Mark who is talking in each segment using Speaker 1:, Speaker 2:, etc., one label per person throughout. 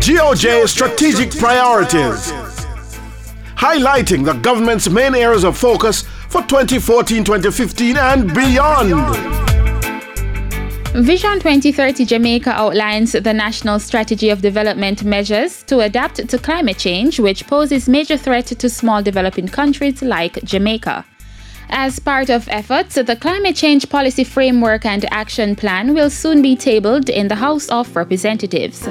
Speaker 1: GOJ Strategic Priorities, highlighting the government's main areas of focus for 2014-2015 and beyond.
Speaker 2: Vision 2030 Jamaica outlines the national strategy of development measures to adapt to climate change, which poses major threat to small developing countries like Jamaica. As part of efforts, the Climate Change Policy Framework and Action Plan will soon be tabled in the House of Representatives.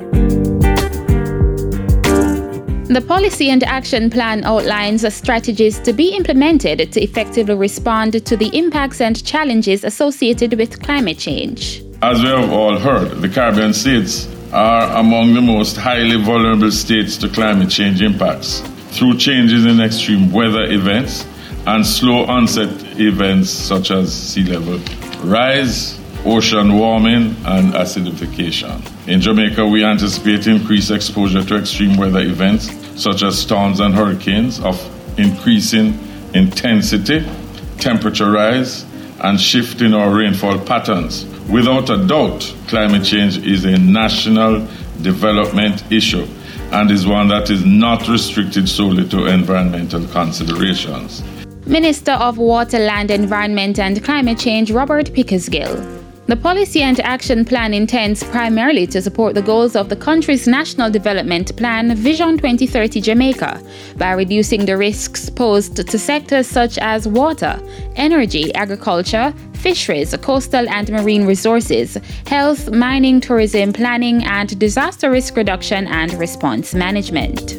Speaker 2: The Policy and Action Plan outlines strategies to be implemented to effectively respond to the impacts and challenges associated with climate change.
Speaker 3: As we have all heard, the Caribbean states are among the most highly vulnerable states to climate change impacts through changes in extreme weather events and slow onset events such as sea level rise, ocean warming, and acidification. In Jamaica, we anticipate increased exposure to extreme weather events such as storms and hurricanes of increasing intensity, temperature rise, and shift in our rainfall patterns. Without a doubt, climate change is a national development issue and is one that is not restricted solely to environmental considerations.
Speaker 2: Minister of Water, Land, Environment and Climate Change, Robert Pickersgill. The Policy and Action Plan intends primarily to support the goals of the country's National Development Plan, Vision 2030 Jamaica, by reducing the risks posed to sectors such as water, energy, agriculture, fisheries, coastal and marine resources, health, mining, tourism, planning, and disaster risk reduction and response management.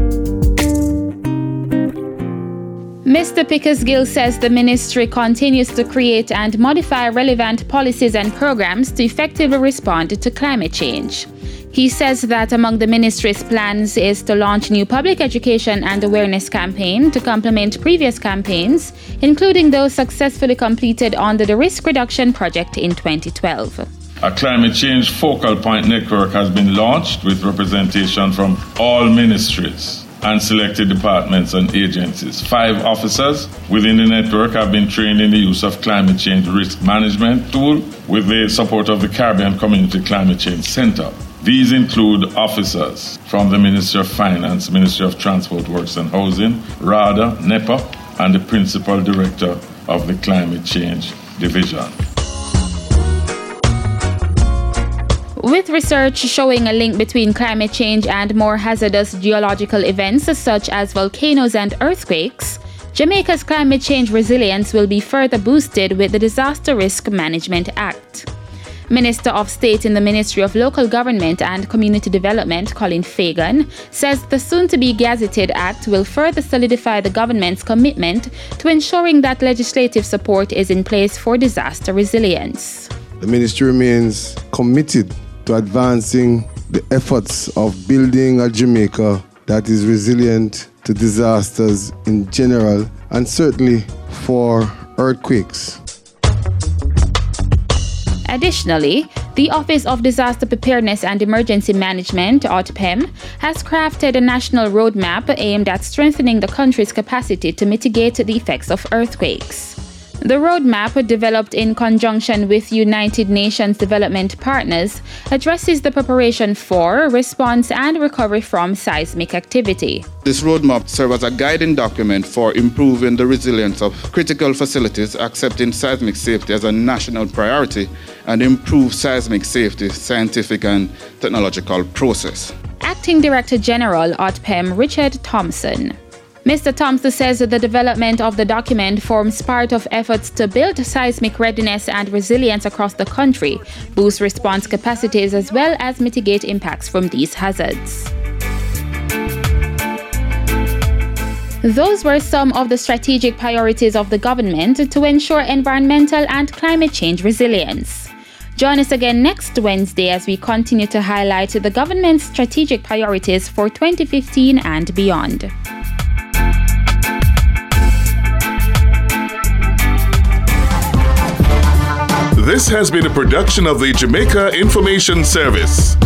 Speaker 2: Mr. Pickersgill says the ministry continues to create and modify relevant policies and programs to effectively respond to climate change. He says that among the ministry's plans is to launch new public education and awareness campaign to complement previous campaigns, including those successfully completed under the Risk Reduction Project in 2012.
Speaker 3: A climate change focal point network has been launched with representation from all ministries and selected departments and agencies. 5 officers within the network have been trained in the use of climate change risk management tool with the support of the Caribbean Community Climate Change Center. These include officers from the Ministry of Finance, Ministry of Transport, Works and Housing, RADA, NEPA, and the Principal Director of the Climate Change Division.
Speaker 2: With research showing a link between climate change and more hazardous geological events such as volcanoes and earthquakes, Jamaica's climate change resilience will be further boosted with the Disaster Risk Management Act. Minister of State in the Ministry of Local Government and Community Development, Colin Fagan, says the soon-to-be gazetted act will further solidify the government's commitment to ensuring that legislative support is in place for disaster resilience.
Speaker 4: The ministry remains committed to advancing the efforts of building a Jamaica that is resilient to disasters in general and certainly for earthquakes.
Speaker 2: Additionally, the Office of Disaster Preparedness and Emergency Management, ODPEM, has crafted a national roadmap aimed at strengthening the country's capacity to mitigate the effects of earthquakes. The roadmap, developed in conjunction with United Nations development partners, addresses the preparation for, response, and recovery from seismic activity.
Speaker 5: This roadmap serves as a guiding document for improving the resilience of critical facilities, accepting seismic safety as a national priority, and improve seismic safety, scientific and technological process.
Speaker 2: Acting Director General, ODPEM, Richard Thompson. Mr. Thompson says that the development of the document forms part of efforts to build seismic readiness and resilience across the country, boost response capacities, as well as mitigate impacts from these hazards. Those were some of the strategic priorities of the government to ensure environmental and climate change resilience. Join us again next Wednesday as we continue to highlight the government's strategic priorities for 2015 and beyond.
Speaker 6: This has been a production of the Jamaica Information Service.